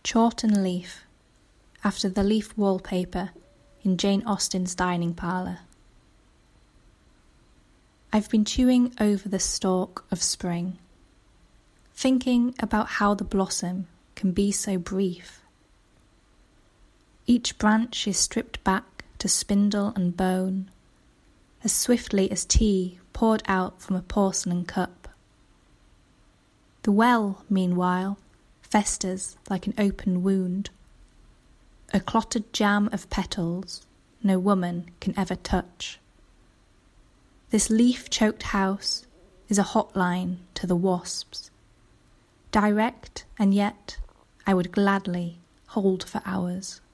Chawton leaf, after the leaf wallpaper in Jane Austen's dining parlour. I've been chewing over the stalk of spring, thinking about how the blossom can be so brief. Each branch is stripped back to spindle and bone, as swiftly as tea poured out from a porcelain cup. The well, meanwhile, festers like an open wound, a clotted jam of petals no woman can ever touch. This leaf-choked house is a hotline to the wasps, direct and yet I would gladly hold for hours.